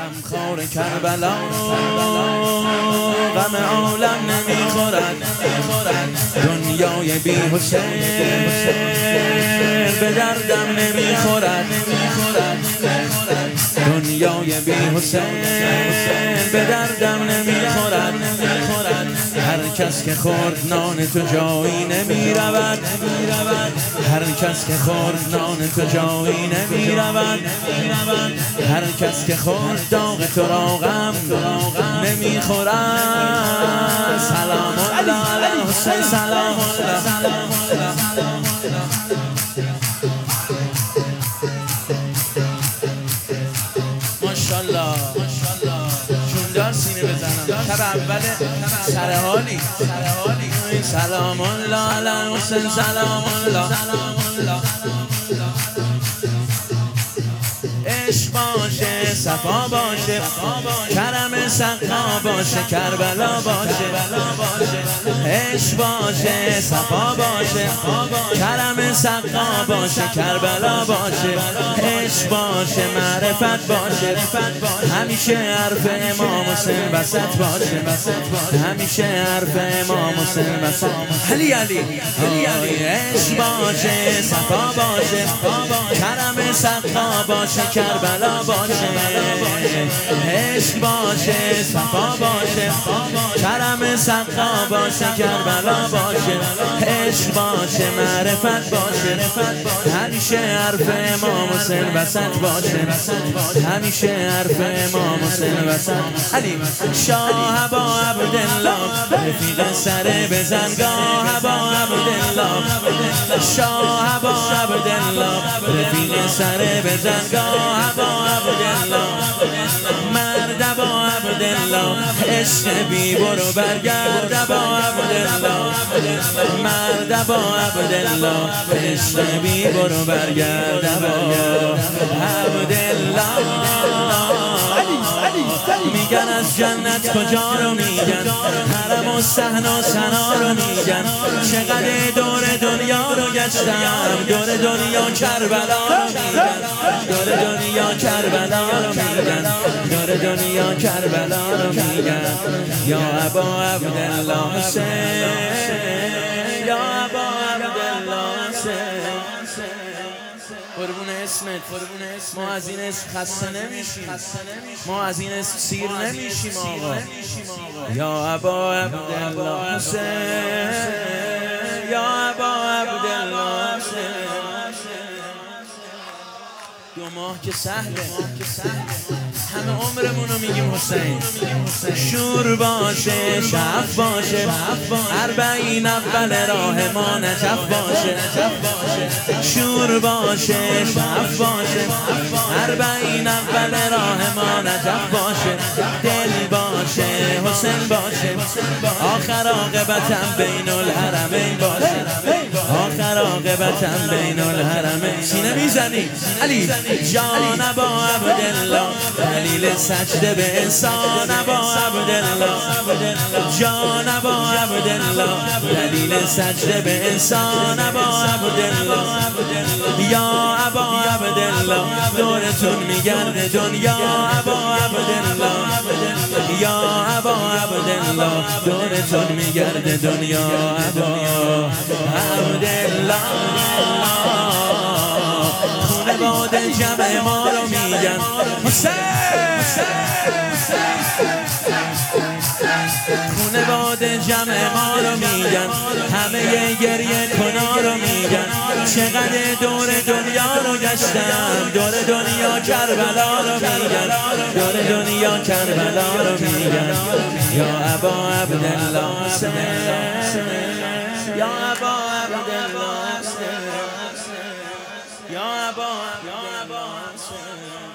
غمخوار کربلا غم عالم نمیخورد، دنیای بی حسین به دردم نمیخورد، دنیای بی حسین به دردم نمیخورد. هر کس که خورد نان تو جایی نمیرود، هر کس که خورد نان تو جایی نمیرود، هر کس که خورد داغ تو را غم نمیخورد. سلام الله علی حسین، سلام الله. ماشاءالله جوندار سینه بزنم، شب اول سرحالی. سلام الله علی حسین، سلام الله. عشق باشه، صفا باشه، کرم سقا باشه، کربلا باشه. عشق باشه، صفا باشه، کرم سقا باشه، کربلا باشه. عشق باشه، معرفت باشه، همیشه حرف امام حسین وسط باشه، همیشه حرف امام حسین وسط. علی علی عشق باشه، صفا باشه، کرم سقا باشه، کربلا باشه. عشق باشه، صفا باشه، کرم سقا باشه، کربلا باشه. عشق باشه، معرفت باشه، همیشه حرف امام حسین وسط باشه، همیشه حرف امام حسین وسط. علی شاه ابا عبدالله رفیق سر بزنگاه، ابا عبدالله شاه ابا عبدالله رفیق سر بزنگاه، ابا عبدالله مرد ابا عبدالله عشق بی برو برگرد، ابا عبدالله مرد ابا عبدالله عشق بی برو برگرد، ابا عبدالله. میگن از جنت کجا رو میگن، حرم و صحن و ثنا رو میگن. چقدر دور دنیا رو گشتم، دور دنیا کربلا رو میگن، دور دنیا کربلا رو میگن، دور دنیا کربلا رو میگن. یا ابا عبدالله حسین، یا ابا عبدالله حسین. قربون اسمت، ما از این اسم خسته نمیشیم، ما از این اسم سیر نمیشیم آقا. یا ابا عبدالله حسین، یا ابا عبدالله حسین. 2 ماه که سهله، همه عمرمون رو میگیم حسین. شور باشه، شف باشه، 40 اول راه ما نجف باشه. شور باشه، شف باشه، 40 اول راه ما نجف باشه. دل باشه، حسین باشه، آخر عاقبتم بین الحرمین باشه، آخر عاقبتم بین الحرمین. سینه میزنی علی جان ابا عبدالله، دلیل سجده به انسان ابا عبدالله، جان ابا عبدالله دلیل سجده به انسان ابا عبدالله. یا ابا عبدالله دورتون میگرده دنیا، ابا عبدالله یا ابا عبدالله دورتون میگرده دنیا، ابا عبدالله. خانواد جمع ما رو میگن حسین، خانواد جمع ما رو میگن، همه گریه کنا رو میگن. چقدر دور دنیا رو گشتم، دور دنیا کربلا رو میگن، دور دنیا کربلا رو میگن. یا ابا عبدالله حسین، یا ابا عبدالله حسین، یا ابا حسین.